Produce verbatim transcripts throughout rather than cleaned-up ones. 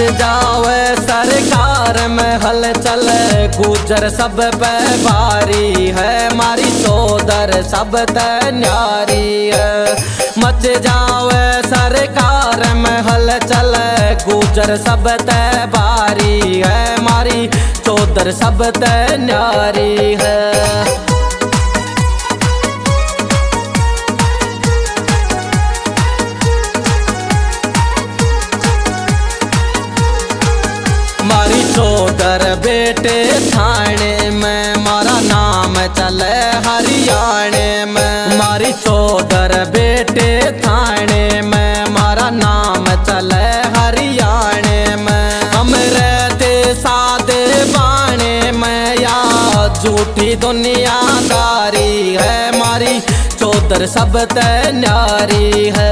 जावे सरकार में हलचल, गुजर सब पे भारी है, मारी चौधर सब ते न्यारी है। मच जावे सरकार में हलचल, गुजर सब ते भारी है, मारी चौधर सब ते न्यारी है। मारी चौधर बेटे थाने में, मारा नाम चले हरियाणे में। मारी चौधर बेटे थाने में, मारा नाम चले हरियाणे में। हम रहते सादे बाणे में, या झूठी दुनियादारी है, मारी चौधर सब ते न्यारी है।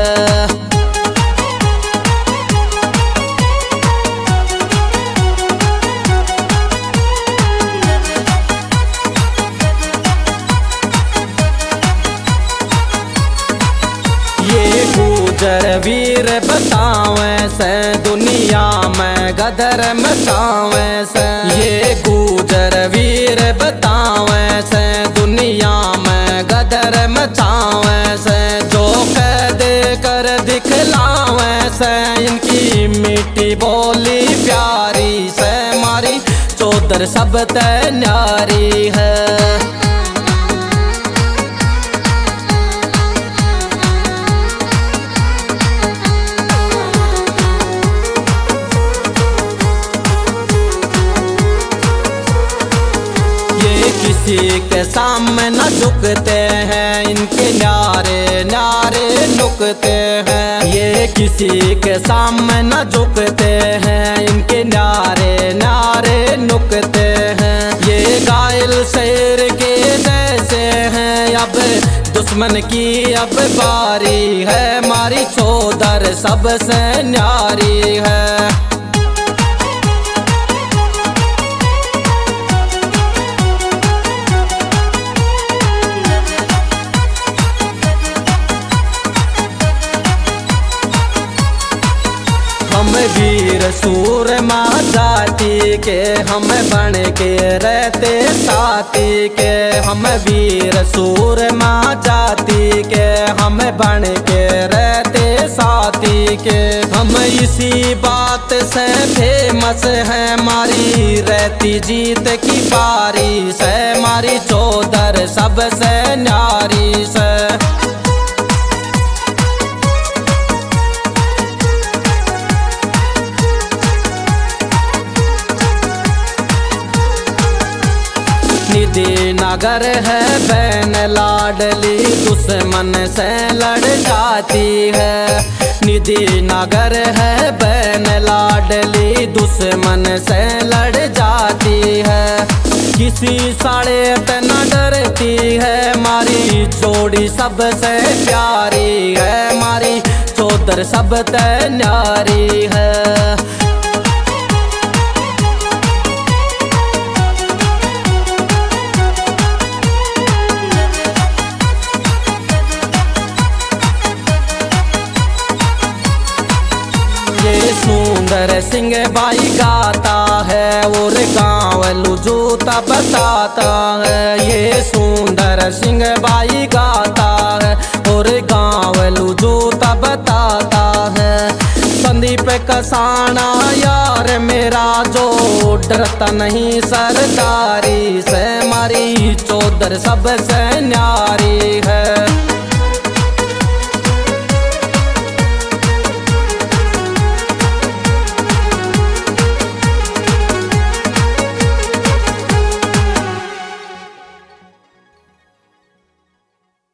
गुजर वीर बतावे से, दुनिया में गदर मचावे से। ये गुजर वीर बतावे से, दुनिया में गदर मचावे से। जो कह दे कर दिखलावे से, इनकी मीठी बोली प्यारी से, मारी चौधर सब ते न्यारी है। किसी के सामने न झुकते हैं, इनके न्यारे न्यारे नुकते हैं। ये किसी के सामने न झुकते हैं, इनके न्यारे न्यारे नुकते हैं। ये घायल शेर के जैसे हैं, अब दुश्मन की अब बारी है, मारी चौधर सबसे न्यारी है। हम वीर सूरमा जाति के, हम बन के रहते साथी के। हम वीर सूरमा जाति के, हम बन के रहते साथी के। हम इसी बात से फेमस है, मारी रहती जीत की बारी से, मारी चौधर सबसे न्यारी से। निधि नगर है बहन लाडली, दुश्मन से लड़ जाती है। निधि नगर है बहन लाडली, दुश्मन से लड़ जाती है। किसी साड़े पे न डरती है, मारी जोड़ी सबसे प्यारी है, मारी चौधर सब ते न्यारी है। सुंदर सिंह भाई गाता है, और गाँव लुजूता बताता है। ये सुंदर सिंह भाई गाता है, और गाँव लुजूता बताता है। संदीप कसाना यार मेरा, जो डरता नहीं सरदारी से, मारी चौधर सबसे न्यारी है।